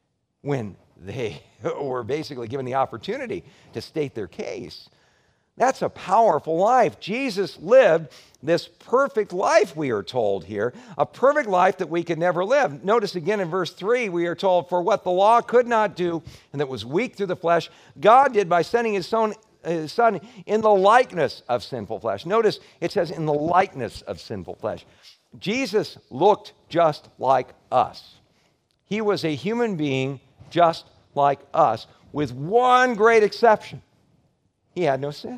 when they were basically given the opportunity to state their case, that's a powerful life. Jesus lived this perfect life, we are told here, a perfect life that we could never live. Notice again in verse three, we are told, for what the law could not do, and that was weak through the flesh, God did by sending his son, his son in the likeness of sinful flesh. Notice it says in the likeness of sinful flesh. Jesus looked just like us. He was a human being just like us, with one great exception. He had no sin.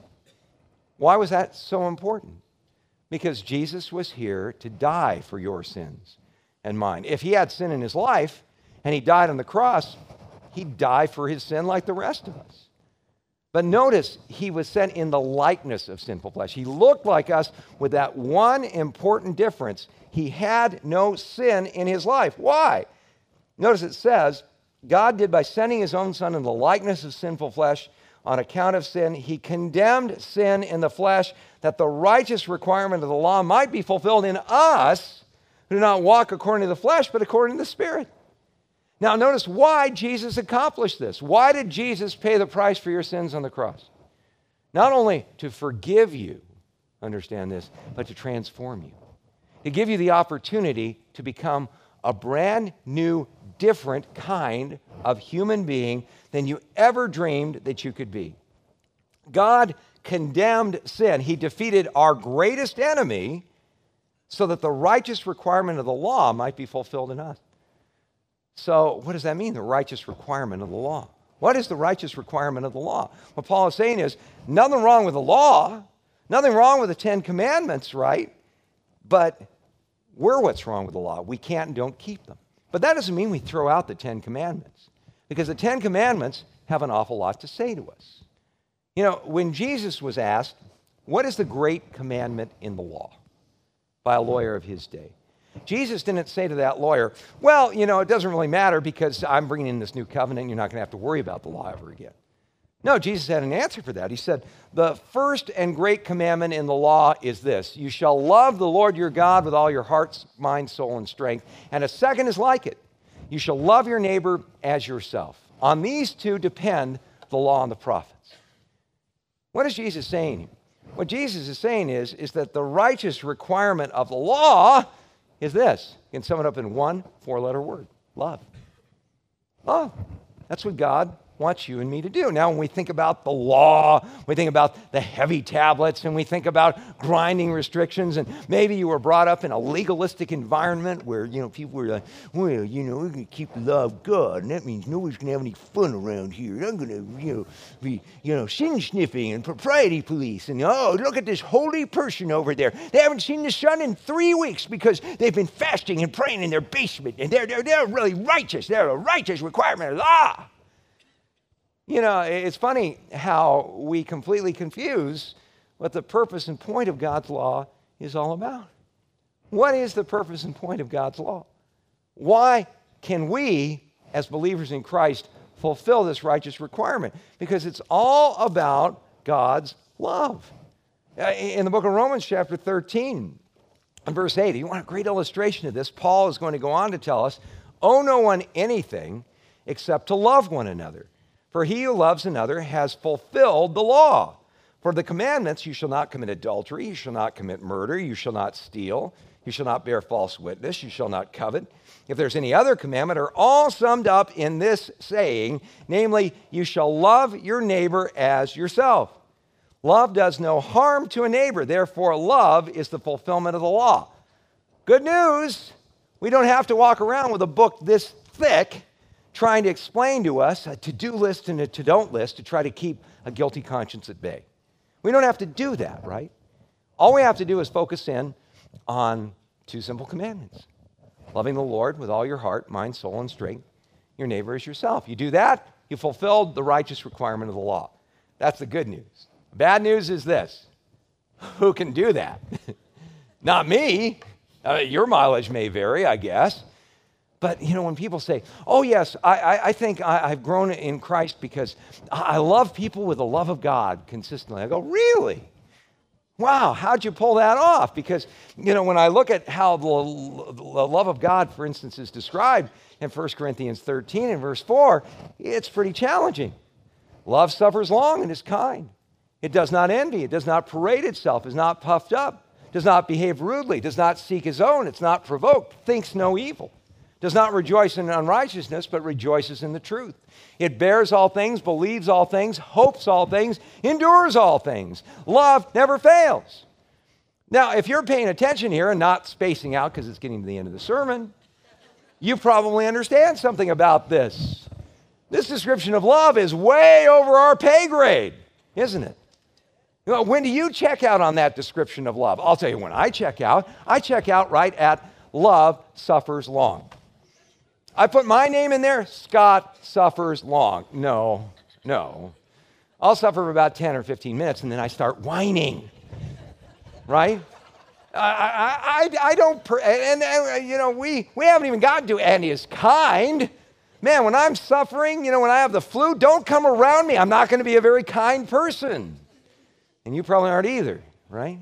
Why was that so important? Because Jesus was here to die for your sins and mine. If he had sin in his life and he died on the cross, he'd die for his sin like the rest of us. But notice, he was sent in the likeness of sinful flesh. He looked like us with that one important difference. He had no sin in his life. Why? Notice it says, God did by sending his own Son in the likeness of sinful flesh on account of sin. He condemned sin in the flesh that the righteous requirement of the law might be fulfilled in us who do not walk according to the flesh, but according to the Spirit. Now notice why Jesus accomplished this. Why did Jesus pay the price for your sins on the cross? Not only to forgive you, understand this, but to transform you. To give you the opportunity to become a brand new, different kind of human being than you ever dreamed that you could be. God condemned sin. He defeated our greatest enemy so that the righteous requirement of the law might be fulfilled in us. So what does that mean, the righteous requirement of the law? What is the righteous requirement of the law? What Paul is saying is, nothing wrong with the law, nothing wrong with the Ten Commandments, right? But we're what's wrong with the law. We can't and don't keep them. But that doesn't mean we throw out the Ten Commandments, because the Ten Commandments have an awful lot to say to us. You know, when Jesus was asked, what is the great commandment in the law, by a lawyer of his day, Jesus didn't say to that lawyer, well, you know, it doesn't really matter because I'm bringing in this new covenant and you're not going to have to worry about the law ever again. No, Jesus had an answer for that. He said, the first and great commandment in the law is this: you shall love the Lord your God with all your heart, mind, soul, and strength. And a second is like it: you shall love your neighbor as yourself. On these two depend the law and the prophets. What is Jesus saying here? What Jesus is saying is, is that the righteous requirement of the law is this. You can sum it up in one four-letter word: love. Love. That's what God wants you and me to do. Now, when we think about the law, we think about the heavy tablets, and we think about grinding restrictions, and maybe you were brought up in a legalistic environment where, you know, people were like, well, you know, we're going to keep the law of God, and that means nobody's going to have any fun around here. I'm going to, you know, be, you know, sin sniffing and propriety police, and, oh, look at this holy person over there. They haven't seen the sun in three weeks because they've been fasting and praying in their basement, and they're, they're, they're really righteous. They're a righteous requirement of law. You know, it's funny how we completely confuse what the purpose and point of God's law is all about. What is the purpose and point of God's law? Why can we, as believers in Christ, fulfill this righteous requirement? Because it's all about God's love. In the book of Romans, chapter thirteen, and verse eight, if you want a great illustration of this, Paul is going to go on to tell us, owe no one anything except to love one another. For he who loves another has fulfilled the law. For the commandments, you shall not commit adultery, you shall not commit murder, you shall not steal, you shall not bear false witness, you shall not covet. If there's any other commandment, are all summed up in this saying, namely, you shall love your neighbor as yourself. Love does no harm to a neighbor, therefore love is the fulfillment of the law. Good news, we don't have to walk around with a book this thick trying to explain to us a to-do list and a to-don't list to try to keep a guilty conscience at bay. We don't have to do that, right? All we have to do is focus in on two simple commandments: loving the Lord with all your heart, mind, soul, and strength, your neighbor as yourself. You do that, you fulfilled the righteous requirement of the law. That's the good news. The bad news is this: who can do that? Not me. Uh, your mileage may vary, I guess. But, you know, when people say, oh, yes, I, I, I think I, I've grown in Christ because I love people with the love of God consistently. I go, really? Wow, how'd you pull that off? Because, you know, when I look at how the, the love of God, for instance, is described in First Corinthians thirteen and verse four, it's pretty challenging. Love suffers long and is kind. It does not envy. It does not parade itself, is not puffed up, does not behave rudely, does not seek his own, it's not provoked, thinks no evil. Does not rejoice in unrighteousness, but rejoices in the truth. It bears all things, believes all things, hopes all things, endures all things. Love never fails. Now, if you're paying attention here and not spacing out because it's getting to the end of the sermon, you probably understand something about this. This description of love is way over our pay grade, isn't it? You know, when do you check out on that description of love? I'll tell you when I check out. I check out right at love suffers long. I put my name in there, Scott suffers long. No, no. I'll suffer for about ten or fifteen minutes, and then I start whining, right? I, I, I, I don't, and, and, you know, we, we haven't even gotten to and is kind. Man, when I'm suffering, you know, when I have the flu, don't come around me. I'm not going to be a very kind person. And you probably aren't either, right?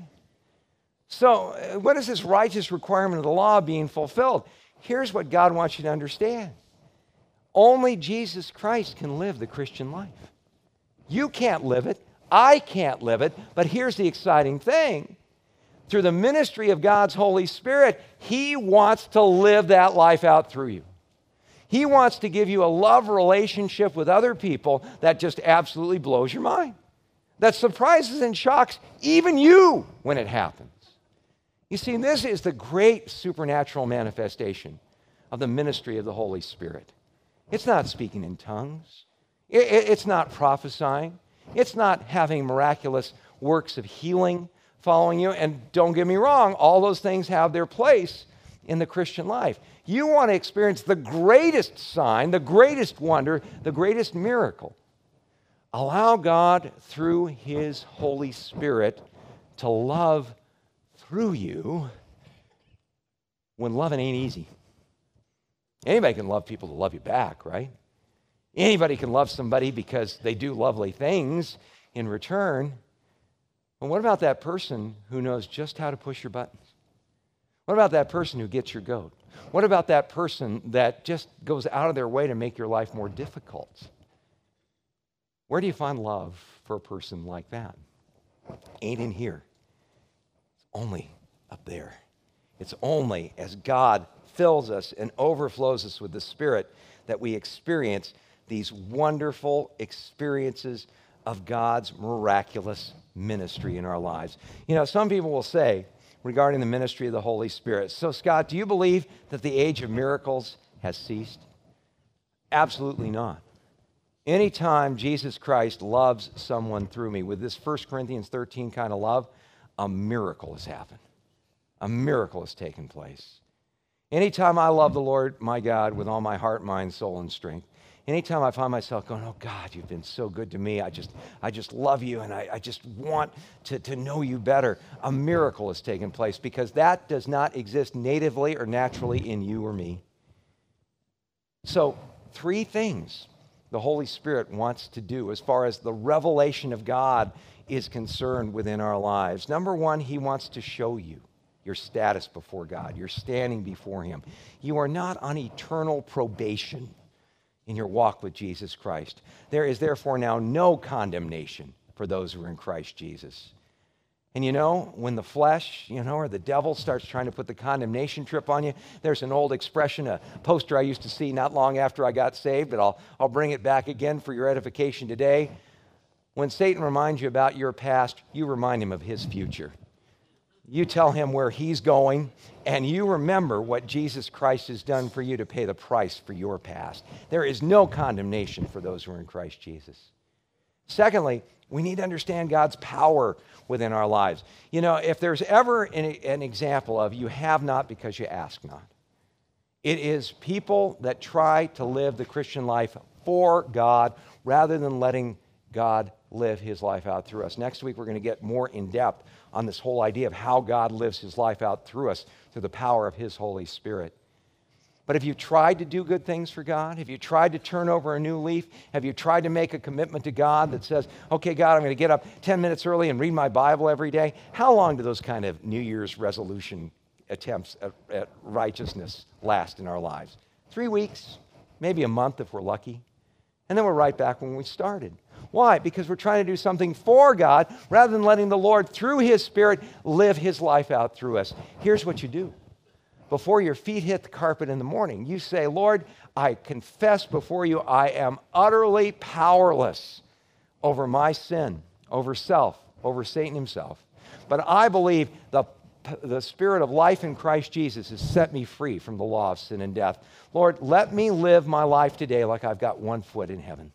So uh, what is this righteous requirement of the law being fulfilled? Here's what God wants you to understand. Only Jesus Christ can live the Christian life. You can't live it. I can't live it. But here's the exciting thing. Through the ministry of God's Holy Spirit, He wants to live that life out through you. He wants to give you a love relationship with other people that just absolutely blows your mind, that surprises and shocks even you when it happens. You see, this is the great supernatural manifestation of the ministry of the Holy Spirit. It's not speaking in tongues. It's not prophesying. It's not having miraculous works of healing following you. And don't get me wrong, all those things have their place in the Christian life. You want to experience the greatest sign, the greatest wonder, the greatest miracle. Allow God, through His Holy Spirit, to love through you when loving ain't easy. Anybody can love people to love you back, right? Anybody can love somebody because they do lovely things in return. But what about that person who knows just how to push your buttons? What about that person who gets your goat? What about that person that just goes out of their way to make your life more difficult? Where do you find love for a person like that? Ain't in here. It's only up there. It's only as God fills us and overflows us with the Spirit that we experience these wonderful experiences of God's miraculous ministry in our lives. You know, some people will say regarding the ministry of the Holy Spirit, so Scott, do you believe that the age of miracles has ceased? Absolutely not. Anytime Jesus Christ loves someone through me with this First Corinthians thirteen kind of love, a miracle has happened. A miracle has taken place. Anytime I love the Lord, my God, with all my heart, mind, soul, and strength, anytime I find myself going, oh, God, you've been so good to me. I just I just love you, and I, I just want to, to know you better. A miracle has taken place because that does not exist natively or naturally in you or me. So three things the Holy Spirit wants to do as far as the revelation of God is concerned within our lives. Number one, He wants to show you your status before God. You're standing before Him. You are not on eternal probation in your walk with Jesus Christ. There is therefore now no condemnation for those who are in Christ Jesus. And you know, when the flesh, you know, or the devil starts trying to put the condemnation trip on you, there's an old expression, a poster I used to see not long after I got saved, but I'll, I'll bring it back again for your edification today. When Satan reminds you about your past, you remind him of his future. You tell him where he's going, and you remember what Jesus Christ has done for you to pay the price for your past. There is no condemnation for those who are in Christ Jesus. Secondly, we need to understand God's power within our lives. You know, if there's ever an, an example of you have not because you ask not, it is people that try to live the Christian life for God rather than letting God live His life out through us. Next week, we're going to get more in depth on this whole idea of how God lives His life out through us through the power of His Holy Spirit. But have you tried to do good things for God? Have you tried to turn over a new leaf? Have you tried to make a commitment to God that says, okay, God, I'm going to get up ten minutes early and read my Bible every day? How long do those kind of New Year's resolution attempts at, at righteousness last in our lives? Three weeks, maybe a month if we're lucky. And then we're right back when we started. Why? Because we're trying to do something for God rather than letting the Lord, through His Spirit, live His life out through us. Here's what you do. Before your feet hit the carpet in the morning, you say, Lord, I confess before you I am utterly powerless over my sin, over self, over Satan himself. But I believe the, the Spirit of life in Christ Jesus has set me free from the law of sin and death. Lord, let me live my life today like I've got one foot in heaven.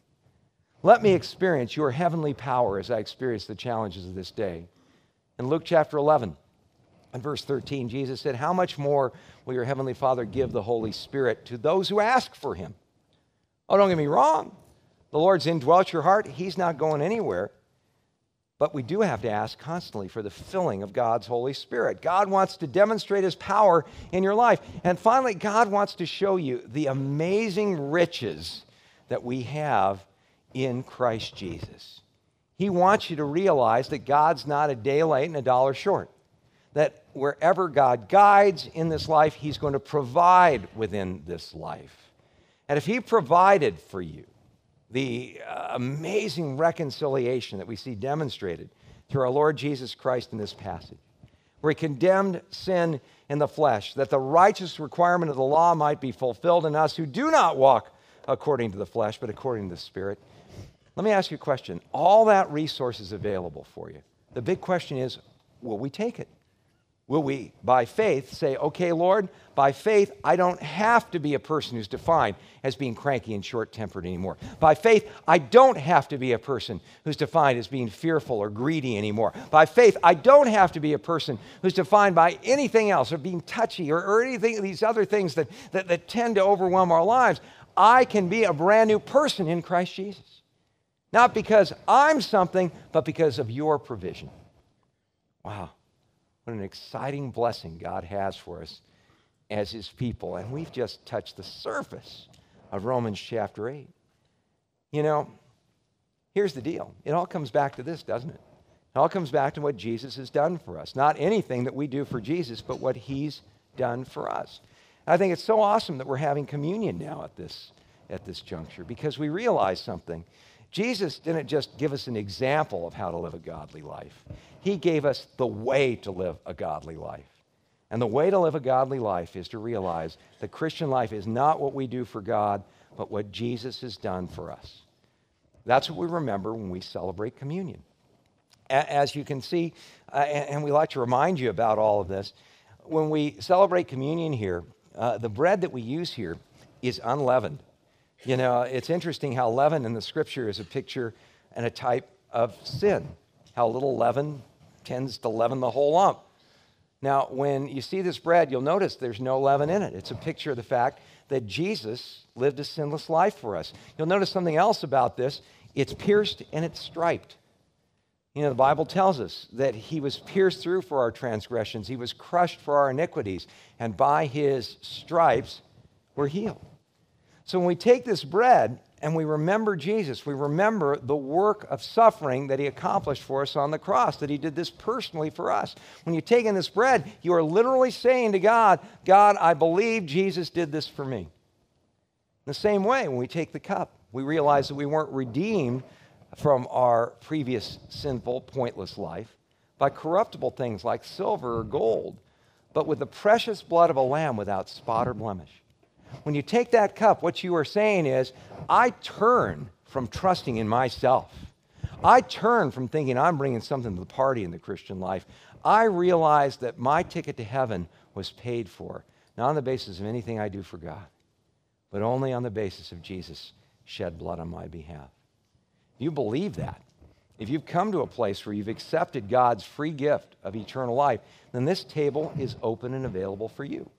Let me experience your heavenly power as I experience the challenges of this day. In Luke chapter eleven, in verse thirteen, Jesus said, how much more will your heavenly Father give the Holy Spirit to those who ask for Him? Oh, don't get me wrong. The Lord's indwelt your heart. He's not going anywhere. But we do have to ask constantly for the filling of God's Holy Spirit. God wants to demonstrate his power in your life. And finally, God wants to show you the amazing riches that we have in Christ Jesus. He wants you to realize that God's not a day late and a dollar short. That wherever God guides in this life, he's going to provide within this life. And if he provided for you the uh, amazing reconciliation that we see demonstrated through our Lord Jesus Christ in this passage, where he condemned sin in the flesh, that the righteous requirement of the law might be fulfilled in us who do not walk according to the flesh, but according to the Spirit. Let me ask you a question. All that resource is available for you. The big question is, will we take it? Will we, by faith, say, okay, Lord, by faith, I don't have to be a person who's defined as being cranky and short-tempered anymore. By faith, I don't have to be a person who's defined as being fearful or greedy anymore. By faith, I don't have to be a person who's defined by anything else or being touchy or, or anything, these other things that, that, that tend to overwhelm our lives. I can be a brand new person in Christ Jesus. Not because I'm something, but because of your provision. Wow. What an exciting blessing God has for us as his people. And we've just touched the surface of Romans chapter eight. You know, here's the deal. It all comes back to this, doesn't it? It all comes back to what Jesus has done for us. Not anything that we do for Jesus, but what he's done for us. And I think it's so awesome that we're having communion now at this, at this juncture, because we realize something. Jesus didn't just give us an example of how to live a godly life. He gave us the way to live a godly life. And the way to live a godly life is to realize the Christian life is not what we do for God, but what Jesus has done for us. That's what we remember when we celebrate communion. As you can see, uh, and we like to remind you about all of this, when we celebrate communion here, uh, the bread that we use here is unleavened. You know, it's interesting how leaven in the scripture is a picture and a type of sin. How little leaven tends to leaven the whole lump. Now, when you see this bread, you'll notice there's no leaven in it. It's a picture of the fact that Jesus lived a sinless life for us. You'll notice something else about this. It's pierced and it's striped. You know, the Bible tells us that he was pierced through for our transgressions. He was crushed for our iniquities. And by his stripes, we're healed. So when we take this bread and we remember Jesus, we remember the work of suffering that he accomplished for us on the cross, that he did this personally for us. When you take in this bread, you are literally saying to God, God, I believe Jesus did this for me. In the same way, when we take the cup, we realize that we weren't redeemed from our previous sinful, pointless life by corruptible things like silver or gold, but with the precious blood of a lamb without spot or blemish. When you take that cup, what you are saying is, I turn from trusting in myself. I turn from thinking I'm bringing something to the party in the Christian life. I realize that my ticket to heaven was paid for, not on the basis of anything I do for God, but only on the basis of Jesus' shed blood on my behalf. If you believe that, if you've come to a place where you've accepted God's free gift of eternal life, then this table is open and available for you.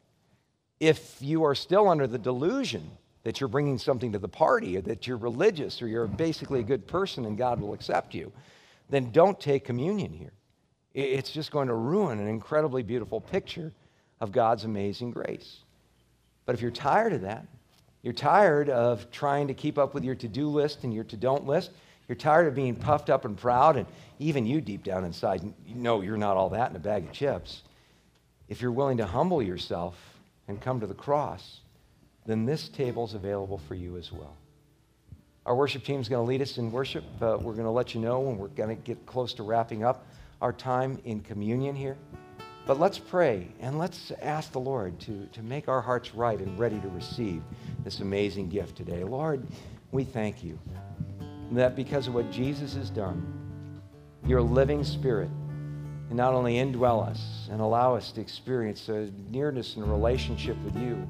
If you are still under the delusion that you're bringing something to the party, or that you're religious, or you're basically a good person and God will accept you, then don't take communion here. It's just going to ruin an incredibly beautiful picture of God's amazing grace. But if you're tired of that, you're tired of trying to keep up with your to-do list and your to-don't list, you're tired of being puffed up and proud, and even you deep down inside, you know you're not all that in a bag of chips. If you're willing to humble yourself and come to the cross, then this table is available for you as well. Our worship team is going to lead us in worship. Uh, we're going to let you know when we're going to get close to wrapping up our time in communion here. But let's pray and let's ask the Lord to, to make our hearts right and ready to receive this amazing gift today. Lord, we thank you that because of what Jesus has done, your living Spirit and not only indwell us and allow us to experience a nearness and a relationship with you,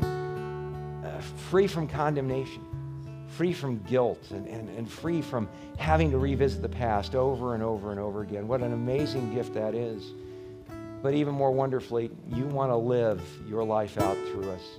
uh, free from condemnation, free from guilt, and, and, and free from having to revisit the past over and over and over again. What an amazing gift that is. But even more wonderfully, you want to live your life out through us.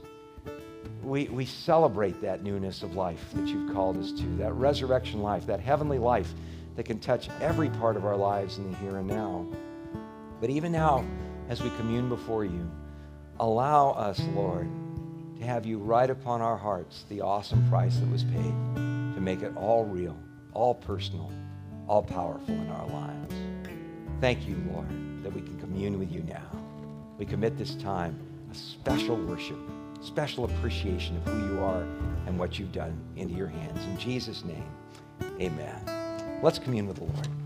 We, we celebrate that newness of life that you've called us to, that resurrection life, that heavenly life that can touch every part of our lives in the here and now. But even now, as we commune before you, allow us, Lord, to have you write upon our hearts the awesome price that was paid to make it all real, all personal, all powerful in our lives. Thank you, Lord, that we can commune with you now. We commit this time a special worship, special appreciation of who you are and what you've done into your hands. In Jesus' name, amen. Let's commune with the Lord.